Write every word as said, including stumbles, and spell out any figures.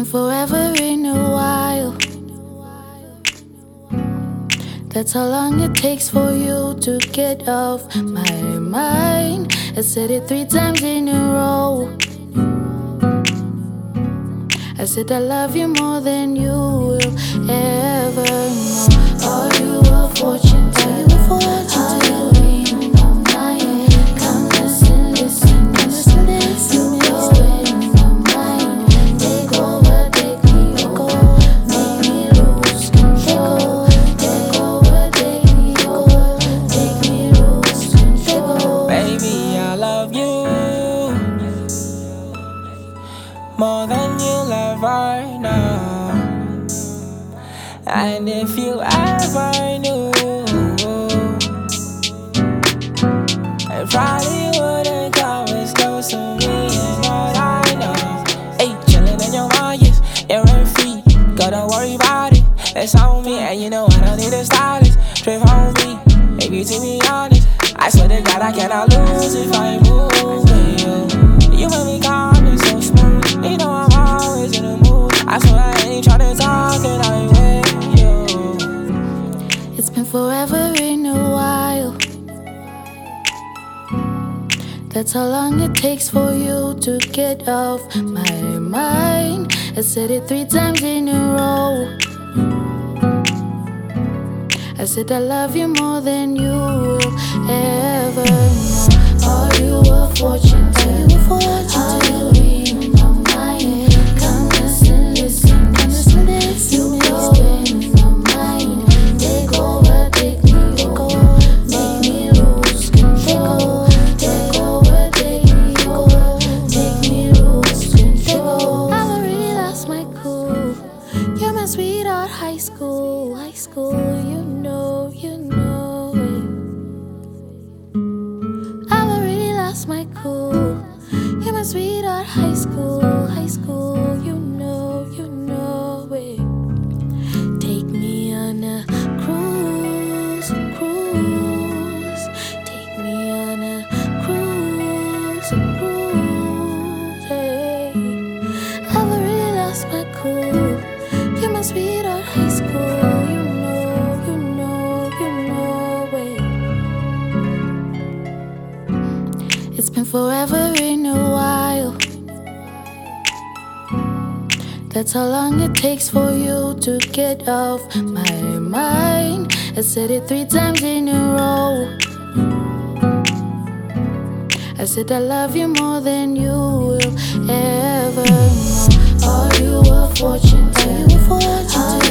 been forever in a while. That's how long it takes for you to get off my mind. I said it three times in a row. I said I love you more than you will ever know. Are you a fortune teller? Are you in my mind? Come listen, listen, listen, listen. You go in my mind. Take over, take me over. Make me lose control. Take over, take me over. Make me lose control. Baby, I love you more than you'll ever know. And if you ever knew, it probably wouldn't come as close to me as what I know. Hey, chillin' in your mind, yes, you're rent free. Gotta worry about it, it's on me. And you know I don't need a stylist, trip on me. Maybe to be honest, I swear to God I cannot lose if I move with you. You make me calm and so smooth. You know I'm always in the mood. I swear I ain't tryna talk and I'm with you. It's been forever in a while. That's how long it takes for you to get off my mind. I said it three times in a row. I said I love you more than you will ever know. Are you a fortune teller? Are you in my mind? Come listen, listen, listen, listen. You go in my mind. Take over, take me over. Make me lose control. Take over, take me over. Make me lose control. I already lost my cool. You're my sweetheart, high school, high school. You know, you know it. I've already lost my cool. You're my sweetheart, high school, high school. You know, you know it. Take me on a cruise, cruise. Take me on a cruise, cruise. Hey. I've already lost my cool. You're my sweetheart, high school. You know, you know, you know it. It's been forever in a while. That's how long it takes for you to get off my mind. I said it three times in a row. I said I love you more than you will ever know. Are you a fortune teller?